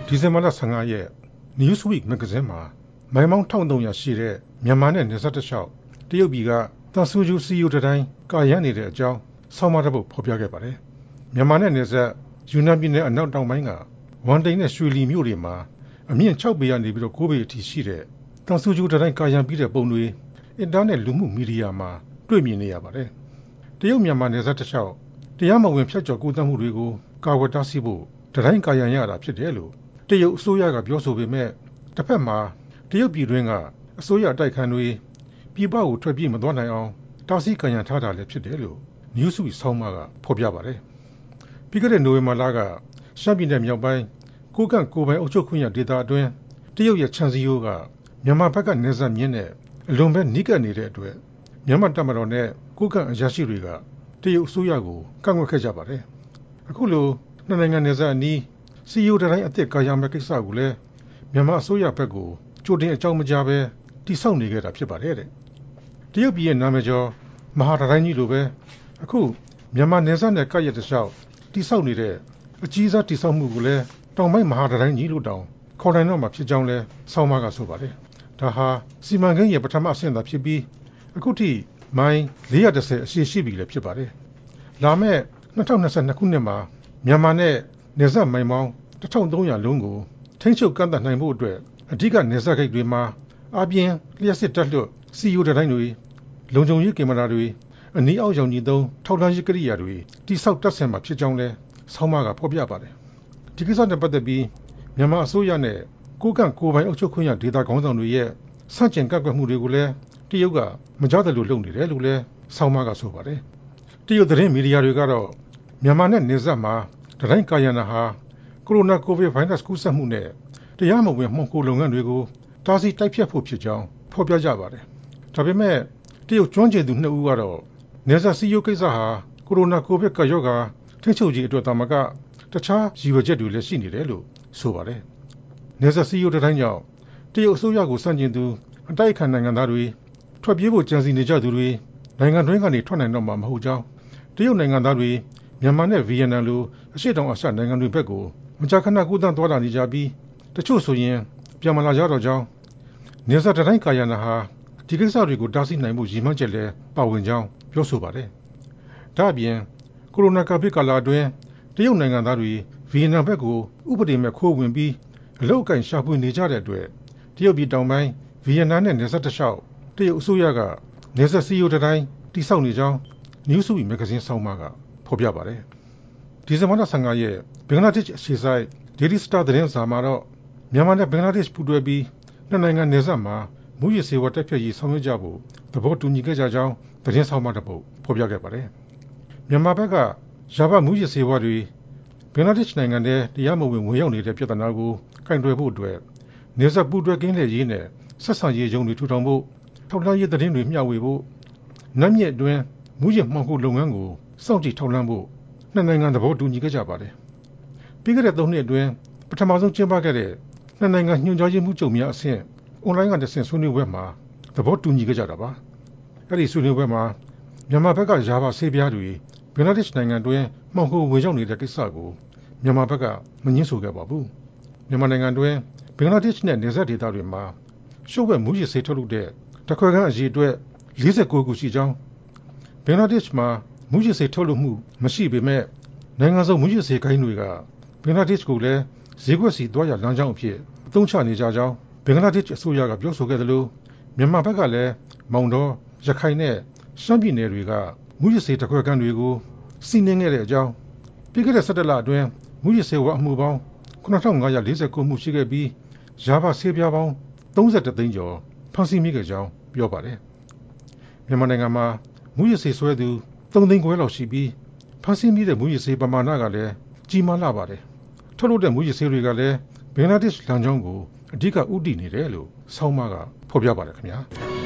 ဒီဇင်ဘာလ15ရက် Newsweek မဂ္ဂဇင်းမှာမိုင်ပေါင်း1300ရှိတဲ့မြန်မာနဲ့နယ်စပ်တစ်လျှောက်တရုတ်ပြည်ကသံဆူးကြိုးစီးရိုးတိုင်းကာရမ်းနေတဲ့အကြောင်းဆောင်းပါးတစ်ပုဒ်ဖော်ပြခဲ့ပါတယ်။မြန်မာနဲ့နယ်စပ်ယူနန်ပြည်နယ်အနောက်တောင်ပိုင်းကဝမ်တိန်နဲ့ရွှေလီမြို့တွေမှာအမြင့်6ပေကနေပြီးတော့9ပေအထိရှိတဲ့သံဆူးကြိုးတိုင်းကာရမ်းပြီးတဲ့ပုံတွေအင်တာနက်လူမှုမီဒီယာမှာတွေ့မြင်နေရပါတယ်။တရုတ်မြန်မာနယ်စပ်တစ်လျှောက်တရားမဝင်ဖြတ်ကျော်ကူးသန်းမှုတွေကိုကာကွယ်တားဆီးဖို့တိုင်းကာရမ်းရတာဖြစ်တယ်လို့တရုတ်အစိုးရကပြောဆိုပေမဲ့တစ်ဖက်မှာတရုတ်ပြည်တွင်းကအစိုးရတိုက်ခန်းတွေပြည်ပကိုထွက်ပြေးမသွားနိုင်အောင်တားဆီးကာရံထားတာလည်းဖြစ်တယ်လို့ Newsweek ဆောင်းပါးကဖော်ပြပါတယ်။ပြီးခဲ့တဲ့နိုဝင်ဘာလကရှမ်းပြည်နယ်မြောက်ပိုင်းကိုးကန့်ကိုယ်ပိုင်အုပ်ချုပ်ခွင့်ရဒေသအတွင်းတရုတ်ရဲ့ခြံစည်းရိုးကမြန်မာဘက်ကနယ်စပ်မြင်းနဲ့အလွန်ပဲနီးကပ်နေတဲ့အတွက်မြန်မာတပ်မတော်နဲ့ကိုးကန့်အရာရှိတွေကတရုတ်အစိုးရကိုကန့်ကွက်ခဲ့ကြပါတယ်။အခုလိုနှစ်နိုင်ငံနယ်စပ်အနီးစီယိုတိုင်းအသစ်ကာရံမဲ့ကိစ္စကိုလည်းမြန်မာအစိုးရဘက်ကိုကြိုတင်အကြောင်းမကြားဘဲတိစောက်နေခဲ့တာဖြစ်ပါတယ်တဲ့။တရုတ်ပြည်ရဲ့နာမည်ကျော်မဟာတိုင်းကြီးလိုပဲအခုမြန်မာနယ်စပ်နဲ့ကပ်ရက်တစ်လျှောက်တိစောက်နေတဲ့အကြီးစားတိစောက်မှုကိုလည်းတောင်ပိုင်းမဟာတိုင်းကြီးလို့တောင်ခေါ်နိုင်တော့မှာဖြစ်ကြောင်းလဲဆောင်းပါးကဆိုပါတယ်။ဒါဟာစီမံကိန်းရဲ့ပထမအဆင့်သာဖြစ်ပြီးအခုထိမိုင်410အရှိရှိပြီလည်းဖြစ်ပါတယ်။လာမယ့်2022ခုနှစ်မှာမြန်မာနဲ့နယ်စပ်မိုင်ပေါင်း1300လုံးကိုထိန်းချုပ်ကန့်သတ်နိုင်ဖို့အတွက်အဓိကနယ်စပ်ဂိတ်တွေမှာအပြင်းလျှက်စစ်တပ်လွတ်စီယိုတိုင်းတွေလုံခြုံရေးကင်မရာတွေအနီးအောက်ရောင်ကြီးသုံးထောက်လှမ်းရေးကိရိယာတွေတိစောက်တပ်ဆင်မှာဖြစ်ကြောင်းလဲဆောင်းပါးကဖော်ပြပါတယ်။ဒီကိစ္စနဲ့ပတ်သက်ပြီးမြန်မာအစိုးရနဲ့ကိုးကန့်ကိုယ်ပိုင်အုပ်ချုပ်ခွင့်ရဒေသခေါင်းဆောင်တွေရဲ့စန့်ကျင်ကန့်ကွက်မှုတွေကိုလည်းတရုတ်ကမကြားသလိုလုပ်နေတယ်လို့လဲဆောင်းပါးကဆိုပါတယ်။တရုတ်သတင်းမီဒီယာတွေကတော့မြန်မာနဲ့နယ်စပ်မှာတိုင်းကာရံနာဟာကိုရိုနာကိုဗစ်ဗိုင်းရပ်စ်ကူးစက်မှုနဲ့တရားမဝင်မှောင်ခိုလုပ်ငန်းတွေကိုတားဆီးတိုက်ဖြတ်ဖို့ဖြစ်ကြောင်းဖော်ပြကြပါတယ်။ဒါပေမဲ့တရုတ်ကျွမ်းကျင်သူ2ဦးကတော့နယ်စပ်စည်းရိုးကိစ္စဟာကိုရိုနာကိုဗစ်ကရောဂါထိန်းချုပ်ရေးအတွက်သာမကတခြားရည်ရွယ်ချက်တွေလည်းရှိနေတယ်လို့ဆိုပါတယ်။နယ်စပ်စည်းရိုးတိုင်းကြောင့်တရုတ်အစိုးရကိုစန့်ကျင်သူအတိုက်အခံနိုင်ငံသားတွေထွက်ပြေးဖို့ကြံစည်နေကြသူတွေနိုင်ငံတွင်းကနေထွက်နိုင်တော့မှာမဟုတ်ကြောင်းတရုတ်နိုင်ငံသားတွေမြန်မာနဲ့ဗီယက်နမ်လိုအရှေ့တောင်အာရှနိုင်ငံတွေဘက်ကိုမကြာခဏကူးသန်းသွားလာနေကြပြီးတချို့ဆိုရင်ပြန်မလာကြတော့ကြောင်းနယ်စပ်တိုင်းကာရံနာဟာဒီကိစ္စတွေကိုတားဆီးနိုင်မှုရည်မှန်းချက်လည်းပါဝင်ကြောင်းပြောဆိုပါတယ်။ဒါ့အပြင်ကိုရိုနာကပ်ဘေးကာလအတွင်းတရုတ်နိုင်ငံသားတွေဗီယက်နမ်ဘက်ကိုဥပဒေမဲ့ခိုးဝင်ပြီးအလုတ်အကင်ရှာဖွေနေကြတဲ့အတွက်တရုတ်ပြည်တောင်ပိုင်းဗီယက်နမ်နဲ့နယ်စပ်တစ်လျှောက်တရုတ်အစိုးရကနယ်စပ်စည်းရိုးတိုင်းတိစောက်နေကြောင်း Newsweek မဂ္ဂဇင်းဆောင်းပါးကဖော်ပြပါတယ်။ဒီဇင်ဘာလ15ရက်ဘင်္ဂလားဒေ့ရှ်အခြေစိုက် Daily Star သတင်းစာမှာတော့မြန်မာနဲ့ဘင်္ဂလားဒေ့ရှ်ပူးတွဲပြီးနှစ်နိုင်ငံနယ်စပ်မှာမူရစ်ဆေးဝါးတိုက်ဖျက်ရေးဆောင်ရွက်ကြဖို့သဘောတူညီခဲ့ကြကြောင်းသတင်းဆောင်းပါးတစ်ပုဒ်ဖော်ပြခဲ့ပါတယ်။မြန်မာဘက်ကရာဘမူရစ်ဆေးဝါးတွေဘင်္ဂလားဒေ့ရှ်နိုင်ငံထဲတရားမဝင်ဝင်ရောက်နေတဲ့ပြဿနာကိုကင်တွယ်ဖို့အတွက်နယ်စပ်ပူးတွဲကင်းလှည့်ရေးနဲ့ဆက်ဆံရေးရုံးတွေထူထောင်ဖို့ထောက်လှမ်းရေးသတင်းတွေမျှဝေဖို့နတ်မြစ်အတွင်းမူရစ်မှောင်ခိုလုပ်ငန်းကိုစောင့်ကြည့်ထောက်လှမ်းဖို့နှစ်နိုင်ငံသဘောတူညီခဲ့ကြပါတယ်။ပြီးခဲ့တဲ့3နှစ်အတွင်းပထမဆုံးကျင်းပခဲ့တဲ့နှစ်နိုင်ငံညွှန်ကြားရေးမှူးချုပ်များအဆင့်အွန်လိုင်းကတဆင့်ဆွေးနွေးပွဲမှာသဘောတူညီခဲ့ကြတာပါ။အဲဒီဆွေးနွေးပွဲမှာမြန်မာဘက်ကရာဘဆေးပြားတွေဘင်္ဂလားဒေ့ရှ်နိုင်ငံတွင်းမှောင်ခိုဝင်ရောက်နေတဲ့ကိစ္စကိုမြန်မာဘက်ကမငြင်းဆိုခဲ့ပါဘူး။မြန်မာနိုင်ငံတွင်းဘင်္ဂလားဒေ့ရှ်နဲ့နယ်စပ်ဒေသတွေမှာရှုပ်ဝက်မူရစ်ဆေးထုတ်လုပ်တဲ့တခွဲခန်းအရေအတွက်49ခုရှိကြောင်းဘင်္ဂလားဒေ့ရှ်မှာမူရစ်ဆေးထုတ်လုပ်မှုမရှိပေမဲ့နိုင်ငံစုံမူရစ်ဆေးကိုင်းတွေကဘင်္ဂလားဒေ့ရှ်ကိုလည်းဈေးကွက်စီသွားရလမ်းကြောင်းအဖြစ်အသုံးချနေကြကြောင်းဘင်္ဂလားဒေ့ရှ်အစိုးရကပြောဆိုခဲ့တယ်လို့မြန်မာဘက်ကလည်းမောင်တောရခိုင်နဲ့ရှမ်းပြည်နယ်တွေကမူရစ်ဆေးတခွဲခန်းတွေကိုစီးနင်းခဲ့တဲ့အကြောင်းပြီးခဲ့တဲ့17လအတွင်းမူရစ်ဆေးဝါးအမှုပေါင်း9549မှုရှိခဲ့ပြီးရာဘဆေးပြားပေါင်း31သိန်းကျော်ဖမ်းဆီးမိခဲ့ကြောင်းပြောပါတယ်။မြန်မာနိုင်ငံမှာမူရစ်ဆေးဆွဲသူ3သိန်းခွဲလောက်ရှိပြီးဖမ်းဆီးမိတဲ့မူရစ်ဆေးပမာဏကလည်းကြီးမားလာပါတယ်။ထုတ်လုပ်တဲ့မူရစ်ဆေးတွေကလည်းဘင်္ဂလားဒေ့ရှ်လမ်းကြောင်းကိုအဓိကဥတည်နေတယ်လို့ဆောင်းပါးကဖော်ပြပါတယ်ခင်ဗျာ။